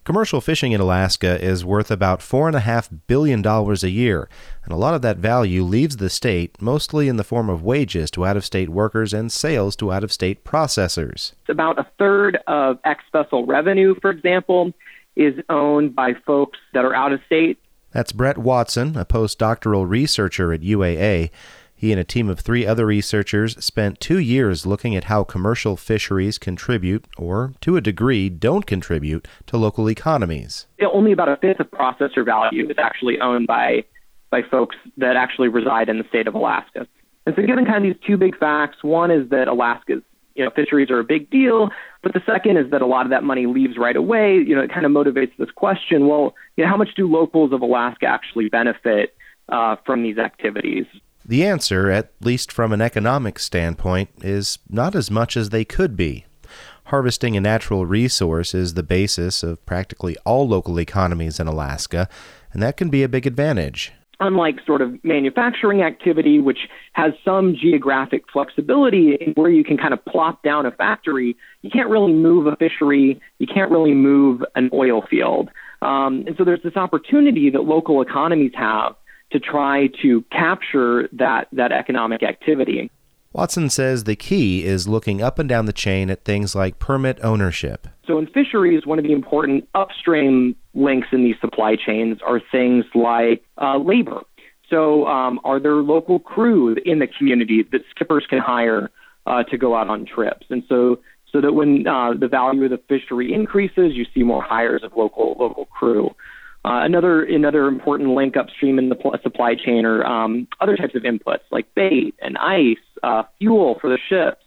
Commercial fishing in Alaska is worth about $4.5 billion a year, and a lot of that value leaves the state, mostly in the form of wages to out-of-state workers and sales to out-of-state processors. About a third of ex-vessel revenue, for example, is owned by folks that are out of state. That's Brett Watson, a postdoctoral researcher at UAA. He and a team of 3 other researchers spent 2 years looking at how commercial fisheries contribute, or to a degree don't contribute, to local economies. Only about a fifth of processor value is actually owned by folks that actually reside in the state of Alaska. And so given kind of these 2 big facts, one is that Alaska's fisheries are a big deal, but the second is that a lot of that money leaves right away. It kind of motivates this question, well, how much do locals of Alaska actually benefit from these activities? The answer, at least from an economic standpoint, is not as much as they could be. Harvesting a natural resource is the basis of practically all local economies in Alaska, and that can be a big advantage. Unlike sort of manufacturing activity, which has some geographic flexibility where you can kind of plop down a factory, you can't really move a fishery, you can't really move an oil field. And so there's this opportunity that local economies have to try to capture that economic activity. Watson says the key is looking up and down the chain at things like permit ownership. So in fisheries, one of the important upstream links in these supply chains are things like labor. So are there local crew in the community that skippers can hire to go out on trips? And so that when the value of the fishery increases, you see more hires of local crew. Another important link upstream in the supply chain are other types of inputs like bait and ice, fuel for the ships,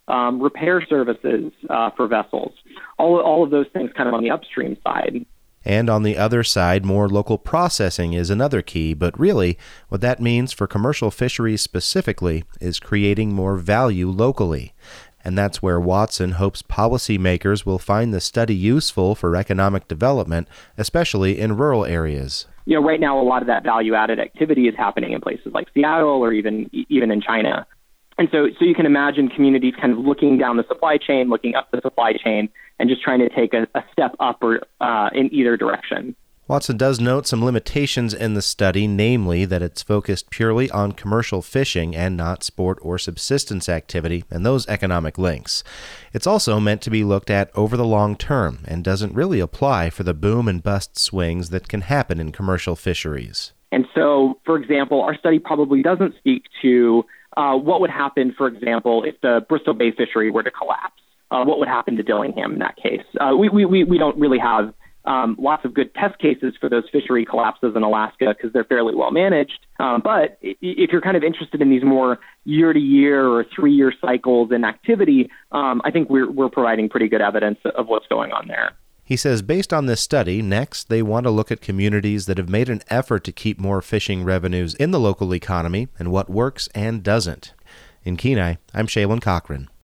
repair services for vessels. All of those things kind of on the upstream side. And on the other side, more local processing is another key, but really what that means for commercial fisheries specifically is creating more value locally. And that's where Watson hopes policymakers will find the study useful for economic development, especially in rural areas. Right now, a lot of that value-added activity is happening in places like Seattle or even in China. And so you can imagine communities kind of looking down the supply chain, looking up the supply chain, and just trying to take a step up or in either direction. Watson does note some limitations in the study, namely that it's focused purely on commercial fishing and not sport or subsistence activity and those economic links. It's also meant to be looked at over the long term and doesn't really apply for the boom and bust swings that can happen in commercial fisheries. And so, for example, our study probably doesn't speak to what would happen, for example, if the Bristol Bay fishery were to collapse. What would happen to Dillingham in that case? We don't really have lots of good test cases for those fishery collapses in Alaska because they're fairly well managed. But if you're kind of interested in these more year-to-year or 3-year cycles in activity, I think we're providing pretty good evidence of what's going on there. He says based on this study, next they want to look at communities that have made an effort to keep more fishing revenues in the local economy and what works and doesn't. In Kenai, I'm Shaylin Cochran.